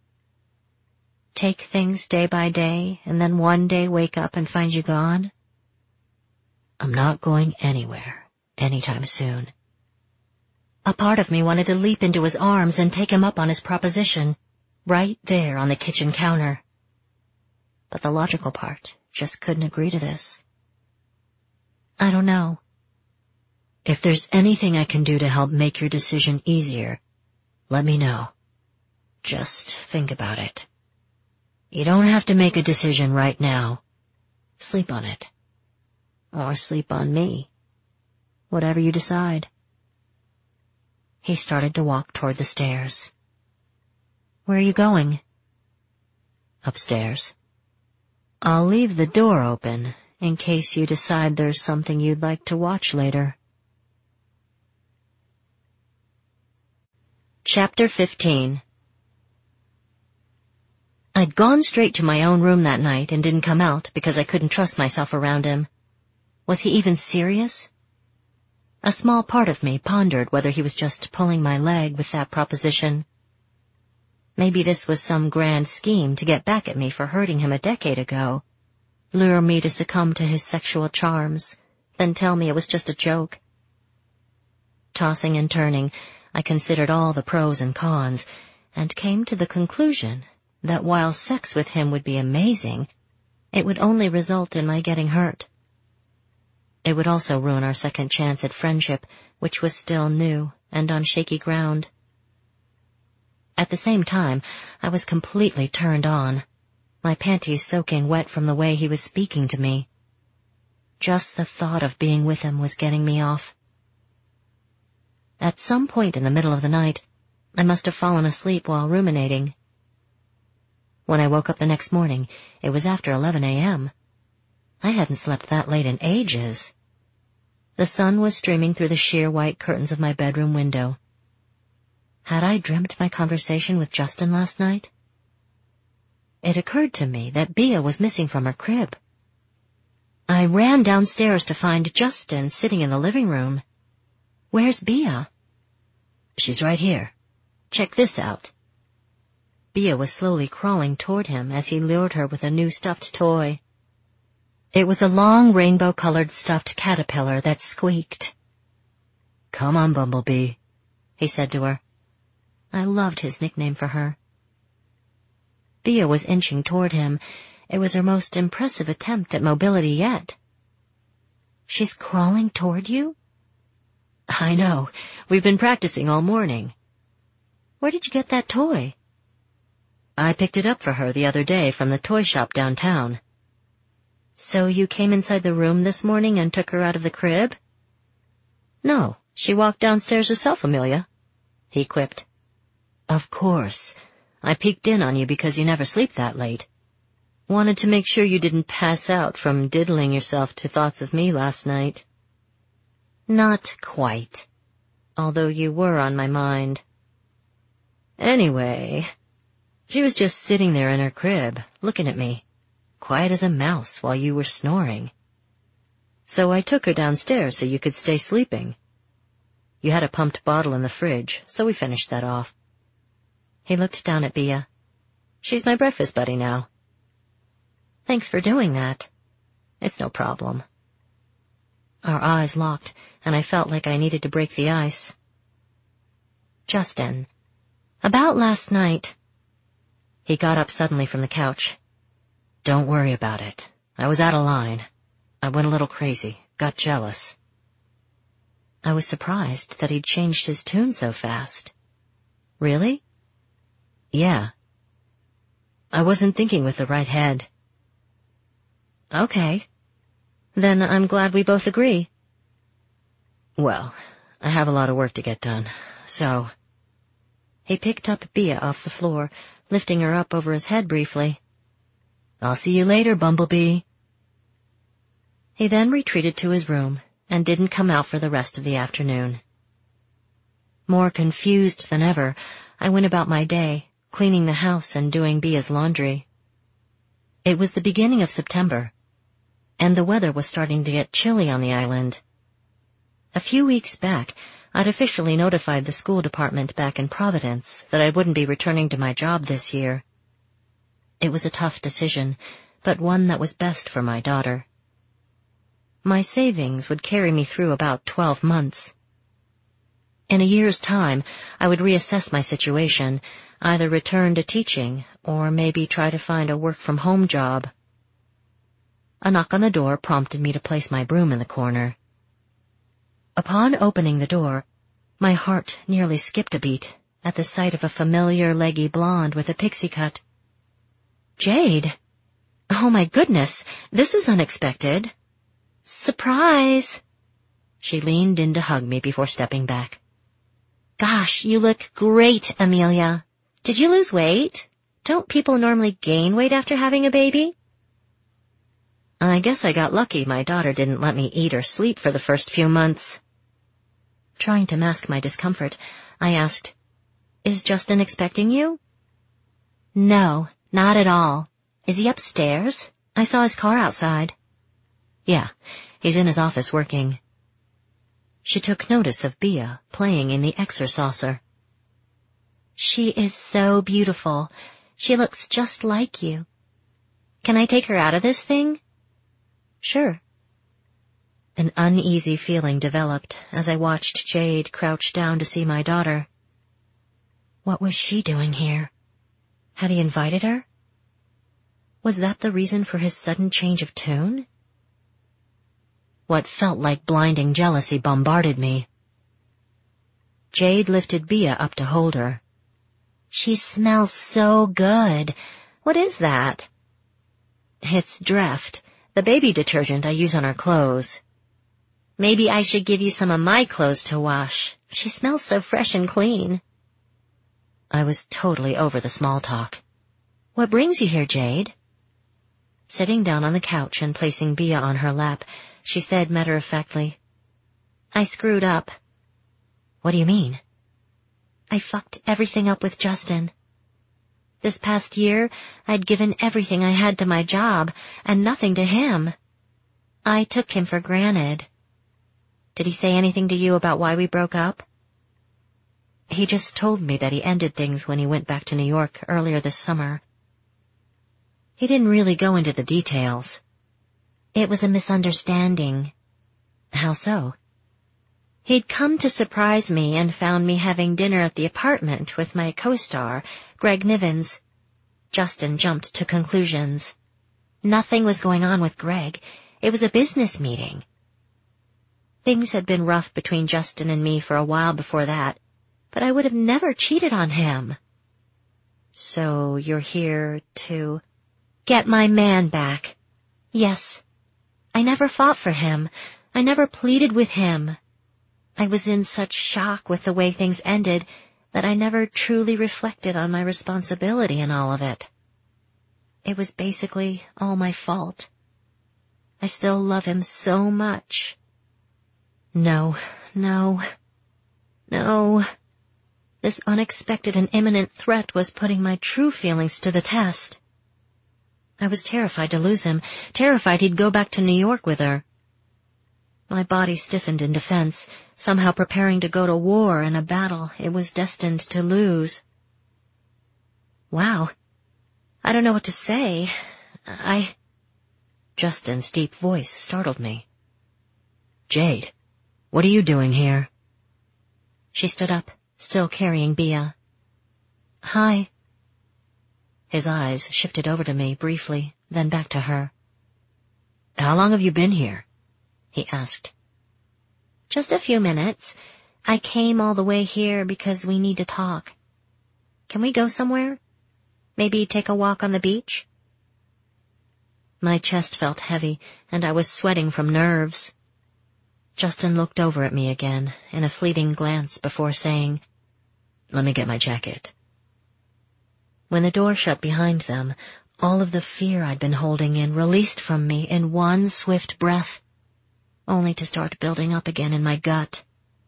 Take things day by day, and then one day wake up and find you gone? I'm not going anywhere anytime soon. A part of me wanted to leap into his arms and take him up on his proposition, right there on the kitchen counter. But the logical part just couldn't agree to this. I don't know. If there's anything I can do to help make your decision easier, let me know. Just think about it. You don't have to make a decision right now. Sleep on it. Or sleep on me. Whatever you decide. He started to walk toward the stairs. Where are you going? Upstairs. I'll leave the door open in case you decide there's something you'd like to watch later. Chapter 15. I'd gone straight to my own room that night and didn't come out because I couldn't trust myself around him. Was he even serious? A small part of me pondered whether he was just pulling my leg with that proposition. Maybe this was some grand scheme to get back at me for hurting him a decade ago, lure me to succumb to his sexual charms, then tell me it was just a joke. Tossing and turning, I considered all the pros and cons, and came to the conclusion that while sex with him would be amazing, it would only result in my getting hurt. It would also ruin our second chance at friendship, which was still new and on shaky ground. At the same time, I was completely turned on, my panties soaking wet from the way he was speaking to me. Just the thought of being with him was getting me off. At some point in the middle of the night, I must have fallen asleep while ruminating. When I woke up the next morning, it was after 11 a.m. I hadn't slept that late in ages. The sun was streaming through the sheer white curtains of my bedroom window. Had I dreamt my conversation with Justin last night? It occurred to me that Bea was missing from her crib. I ran downstairs to find Justin sitting in the living room. Where's Bea? She's right here. Check this out. Bea was slowly crawling toward him as he lured her with a new stuffed toy. It was a long rainbow-colored stuffed caterpillar that squeaked. Come on, Bumblebee, he said to her. I loved his nickname for her. Bea was inching toward him. It was her most impressive attempt at mobility yet. She's crawling toward you? I know. We've been practicing all morning. Where did you get that toy? I picked it up for her the other day from the toy shop downtown. So you came inside the room this morning and took her out of the crib? No, she walked downstairs herself, Amelia, he quipped. Of course. I peeked in on you because you never sleep that late. Wanted to make sure you didn't pass out from diddling yourself to thoughts of me last night. Not quite, although you were on my mind. Anyway, she was just sitting there in her crib, looking at me, quiet as a mouse while you were snoring. So I took her downstairs so you could stay sleeping. You had a pumped bottle in the fridge, so we finished that off. He looked down at Bea. She's my breakfast buddy now. Thanks for doing that. It's no problem. Our eyes locked, and I felt like I needed to break the ice. Justin, about last night. He got up suddenly from the couch. Don't worry about it. I was out of line. I went a little crazy, got jealous. I was surprised that he'd changed his tune so fast. Really? Yeah. I wasn't thinking with the right head. Okay. Then I'm glad we both agree. Well, I have a lot of work to get done, so... He picked up Bea off the floor, lifting her up over his head briefly. I'll see you later, Bumblebee. He then retreated to his room and didn't come out for the rest of the afternoon. More confused than ever, I went about my day, cleaning the house and doing Bea's laundry. It was the beginning of September, and the weather was starting to get chilly on the island. A few weeks back, I'd officially notified the school department back in Providence that I wouldn't be returning to my job this year. It was a tough decision, but one that was best for my daughter. My savings would carry me through about 12 months. In a year's time, I would reassess my situation, either return to teaching or maybe try to find a work-from-home job. A knock on the door prompted me to place my broom in the corner. Upon opening the door, my heart nearly skipped a beat at the sight of a familiar leggy blonde with a pixie cut. Jade! Oh my goodness, this is unexpected. Surprise! She leaned in to hug me before stepping back. Gosh, you look great, Amelia. Did you lose weight? Don't people normally gain weight after having a baby? I guess I got lucky my daughter didn't let me eat or sleep for the first few months. Trying to mask my discomfort, I asked, Is Justin expecting you? No, not at all. Is he upstairs? I saw his car outside. Yeah, he's in his office working. She took notice of Bea playing in the exer-saucer. She is so beautiful. She looks just like you. Can I take her out of this thing? Sure. An uneasy feeling developed as I watched Jade crouch down to see my daughter. What was she doing here? Had he invited her? Was that the reason for his sudden change of tune? What felt like blinding jealousy bombarded me. Jade lifted Bea up to hold her. She smells so good. What is that? It's Dreft, the baby detergent I use on our clothes. Maybe I should give you some of my clothes to wash. She smells so fresh and clean. I was totally over the small talk. What brings you here, Jade? Sitting down on the couch and placing Bea on her lap, she said matter-of-factly, I screwed up. What do you mean? I fucked everything up with Justin. This past year, I'd given everything I had to my job and nothing to him. I took him for granted. Did he say anything to you about why we broke up? He just told me that he ended things when he went back to New York earlier this summer. He didn't really go into the details. It was a misunderstanding. How so? He'd come to surprise me and found me having dinner at the apartment with my co-star, Greg Nivens. Justin jumped to conclusions. Nothing was going on with Greg. It was a business meeting. Things had been rough between Justin and me for a while before that, but I would have never cheated on him. So you're here to get my man back. Yes. I never fought for him. I never pleaded with him. I was in such shock with the way things ended that I never truly reflected on my responsibility in all of it. It was basically all my fault. I still love him so much. No. This unexpected and imminent threat was putting my true feelings to the test. I was terrified to lose him, terrified he'd go back to New York with her. My body stiffened in defense, somehow preparing to go to war in a battle it was destined to lose. Wow. I don't know what to say. Justin's deep voice startled me. Jade, what are you doing here? She stood up, still carrying Bia. Hi. His eyes shifted over to me briefly, then back to her. How long have you been here? He asked. Just a few minutes. I came all the way here because we need to talk. Can we go somewhere? Maybe take a walk on the beach? My chest felt heavy, and I was sweating from nerves. Justin looked over at me again, in a fleeting glance before saying, Let me get my jacket. When the door shut behind them, all of the fear I'd been holding in released from me in one swift breath, only to start building up again in my gut.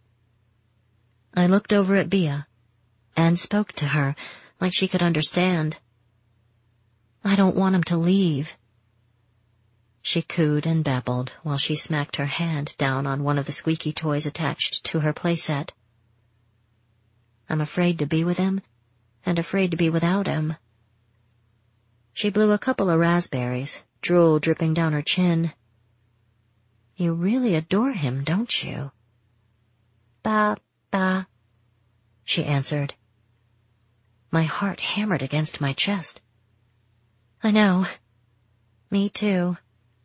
I looked over at Bia, and spoke to her like she could understand. I don't want him to leave. She cooed and babbled while she smacked her hand down on one of the squeaky toys attached to her playset. I'm afraid to be with him, and afraid to be without him. She blew a couple of raspberries, drool dripping down her chin. You really adore him, don't you? Ba, she answered. My heart hammered against my chest. I know. Me too.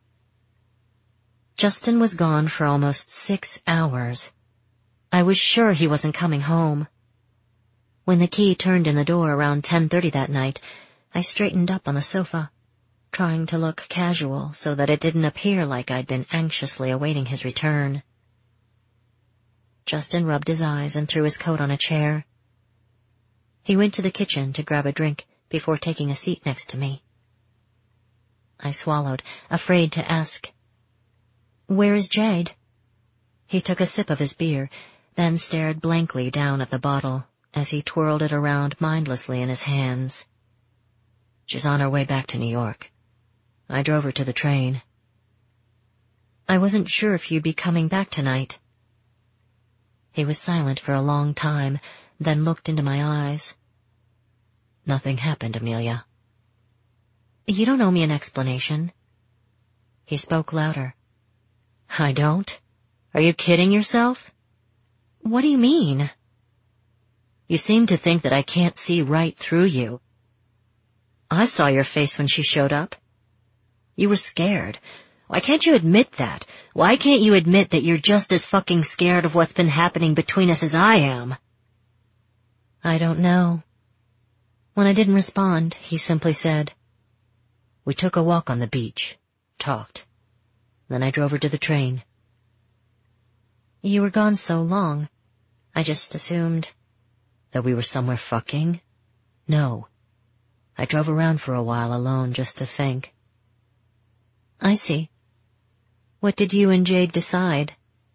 Justin was gone for almost 6 hours. I was sure he wasn't coming home. When the key turned in the door around 10:30 that night, I straightened up on the sofa, trying to look casual so that it didn't appear like I'd been anxiously awaiting his return. Justin rubbed his eyes and threw his coat on a chair. He went to the kitchen to grab a drink before taking a seat next to me. I swallowed, afraid to ask, Where is Jade? He took a sip of his beer, then stared blankly down at the bottle as he twirled it around mindlessly in his hands. She's on her way back to New York. I drove her to the train. I wasn't sure if you'd be coming back tonight. He was silent for a long time, then looked into my eyes. Nothing happened, Amelia. You don't owe me an explanation. He spoke louder. I don't? Are you kidding yourself? What do you mean? You seem to think that I can't see right through you. I saw your face when she showed up. You were scared. Why can't you admit that? Why can't you admit that you're just as fucking scared of what's been happening between us as I am? I don't know. When I didn't respond, he simply said, We took a walk on the beach, talked. Then I drove her to the train. You were gone so long. I just assumed. That we were somewhere fucking? No. I drove around for a while alone just to think. I see. What did you and Jade decide?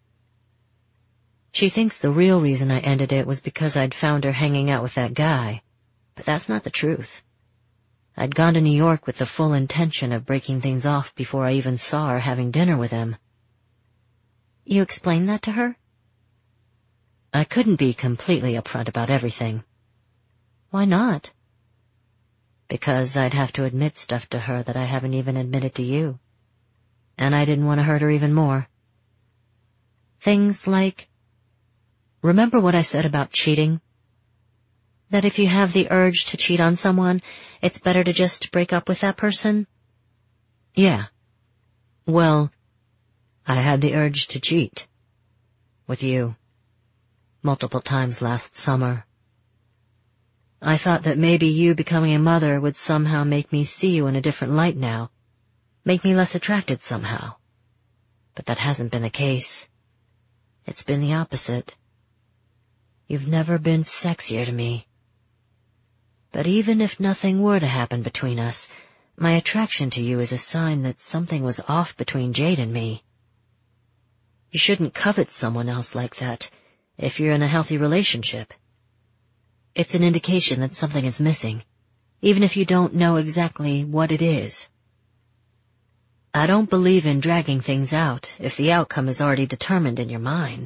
She thinks the real reason I ended it was because I'd found her hanging out with that guy, but that's not the truth. I'd gone to New York with the full intention of breaking things off before I even saw her having dinner with him. You explained that to her? I couldn't be completely upfront about everything. Why not? Because I'd have to admit stuff to her that I haven't even admitted to you. And I didn't want to hurt her even more. Things like, remember what I said about cheating? That if you have the urge to cheat on someone, it's better to just break up with that person? Yeah. Well, I had the urge to cheat. With you. Multiple times last summer. I thought that maybe you becoming a mother would somehow make me see you in a different light now, make me less attracted somehow. But that hasn't been the case. It's been the opposite. You've never been sexier to me. But even if nothing were to happen between us, my attraction to you is a sign that something was off between Jade and me. You shouldn't covet someone else like that if you're in a healthy relationship. It's an indication that something is missing, even if you don't know exactly what it is. I don't believe in dragging things out if the outcome is already determined in your mind.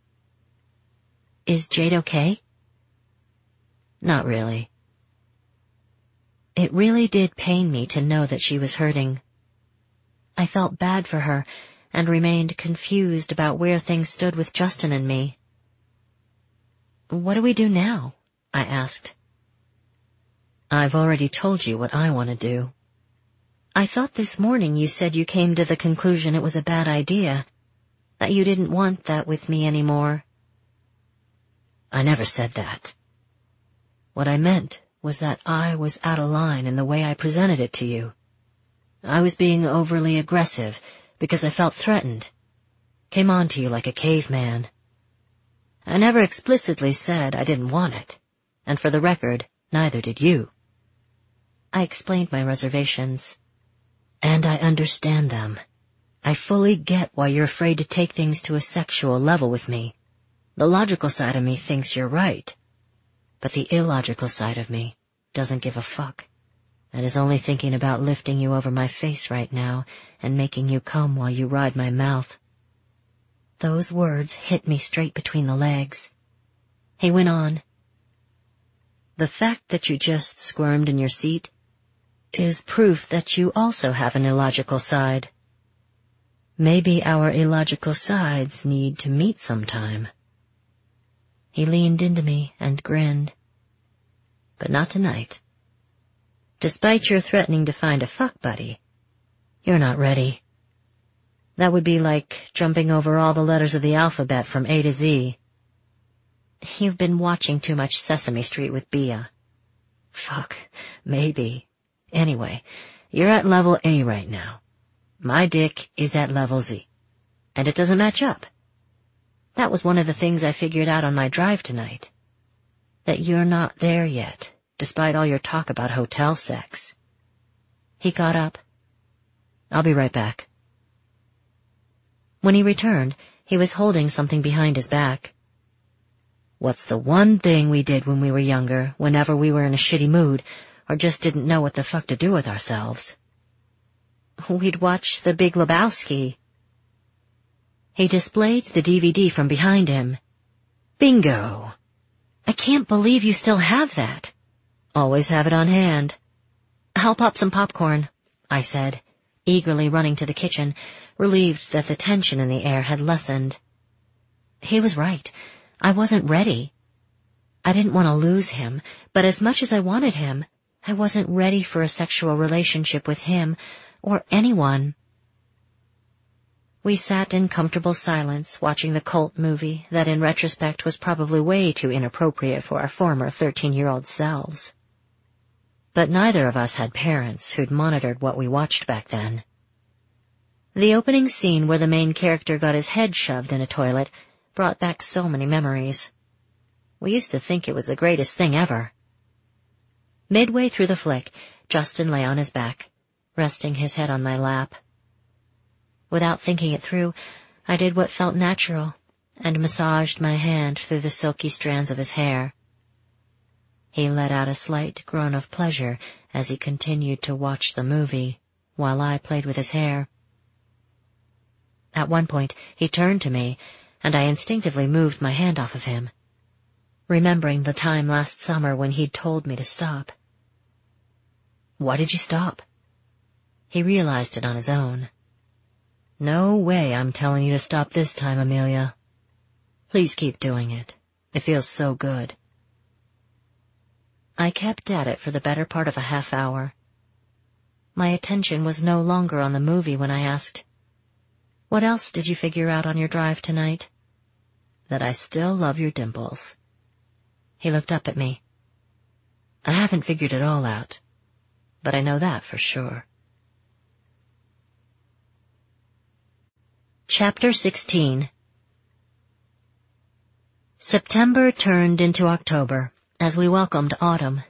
Is Jade okay? Not really. It really did pain me to know that she was hurting. I felt bad for her and remained confused about where things stood with Justin and me. What do we do now? I asked. I've already told you what I want to do. I thought this morning you said you came to the conclusion it was a bad idea, that you didn't want that with me anymore. I never said that. What I meant was that I was out of line in the way I presented it to you. I was being overly aggressive because I felt threatened. Came on to you like a caveman. I never explicitly said I didn't want it, and for the record, neither did you. I explained my reservations. And I understand them. I fully get why you're afraid to take things to a sexual level with me. The logical side of me thinks you're right, but the illogical side of me doesn't give a fuck, and is only thinking about lifting you over my face right now and making you come while you ride my mouth. Those words hit me straight between the legs. He went on. The fact that you just squirmed in your seat is proof that you also have an illogical side. Maybe our illogical sides need to meet sometime. He leaned into me and grinned. But not tonight. Despite your threatening to find a fuck buddy, you're not ready. That would be like jumping over all the letters of the alphabet from A to Z. You've been watching too much Sesame Street with Bea. Fuck, maybe. Anyway, you're at level A right now. My dick is at level Z. And it doesn't match up. That was one of the things I figured out on my drive tonight. That you're not there yet, despite all your talk about hotel sex. He got up. I'll be right back. When he returned, he was holding something behind his back. What's the one thing we did when we were younger, whenever we were in a shitty mood, or just didn't know what the fuck to do with ourselves? We'd watch The Big Lebowski. He displayed the DVD from behind him. Bingo! I can't believe you still have that. Always have it on hand. I'll pop some popcorn, I said, eagerly running to the kitchen, relieved that the tension in the air had lessened. He was right. I wasn't ready. I didn't want to lose him, but as much as I wanted him, I wasn't ready for a sexual relationship with him or anyone. We sat in comfortable silence watching the cult movie that in retrospect was probably way too inappropriate for our former 13-year-old selves. But neither of us had parents who'd monitored what we watched back then. The opening scene where the main character got his head shoved in a toilet brought back so many memories. We used to think it was the greatest thing ever. Midway through the flick, Justin lay on his back, resting his head on my lap. Without thinking it through, I did what felt natural and massaged my hand through the silky strands of his hair. He let out a slight groan of pleasure as he continued to watch the movie, while I played with his hair. At one point, he turned to me, and I instinctively moved my hand off of him, remembering the time last summer when he'd told me to stop. Why did you stop? He realized it on his own. No way I'm telling you to stop this time, Amelia. Please keep doing it. It feels so good. I kept at it for the better part of a half hour. My attention was no longer on the movie when I asked, "What else did you figure out on your drive tonight?" "That I still love your dimples." He looked up at me. I haven't figured it all out, but I know that for sure. Chapter 16. September turned into October as we welcomed autumn